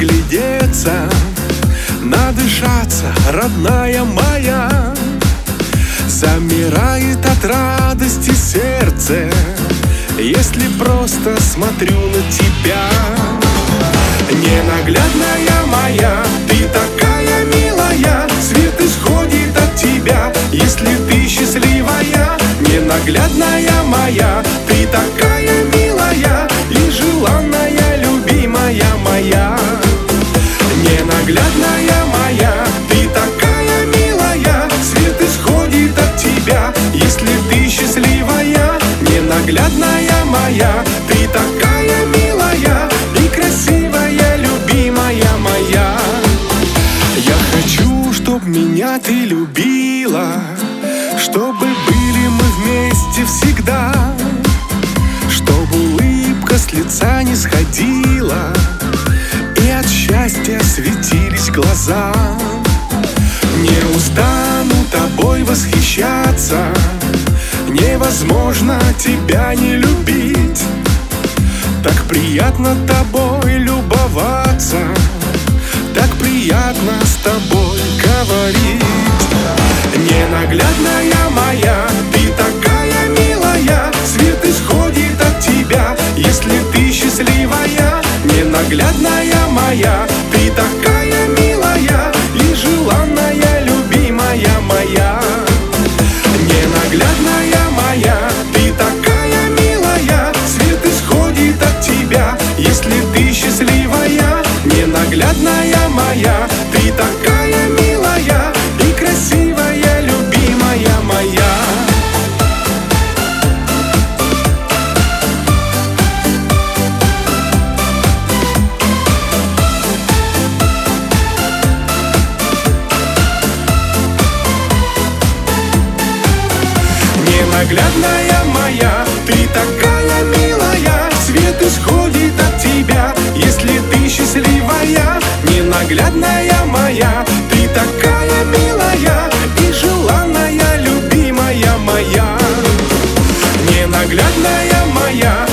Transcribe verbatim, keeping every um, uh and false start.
наглядеться, надышаться, родная моя. Замирает от радости сердце, если просто смотрю на тебя. Ненаглядная моя, ты такая милая, свет исходит от тебя, если ты счастливая. Ненаглядная моя, ты такая милая и желанная, любимая моя. Ненаглядная моя, ты такая милая, свет исходит от тебя, если ты счастливая. Ненаглядная моя, ты такая милая и красивая, любимая моя. Я хочу, чтоб меня ты любила, чтобы были мы вместе всегда, чтобы улыбка с лица не сходила и от счастья светились глаза. Не устану тобой восхищаться, невозможно тебя не любить. Так приятно тобой любоваться, так приятно с тобой говорить. Ненаглядная моя, ты такая милая, свет исходит от тебя, если ты счастливая. Ненаглядная моя, ты такая милая и желанная, любимая моя. Ненаглядная моя, ты такая милая, свет исходит от тебя, если ты счастливая. Ненаглядная моя, ты такая милая и красивая, любимая моя. Ненаглядная моя, ты такая милая, свет исходит от тебя, если ты счастливая. Ненаглядная моя, ты такая милая и желанная, любимая моя. Ненаглядная моя,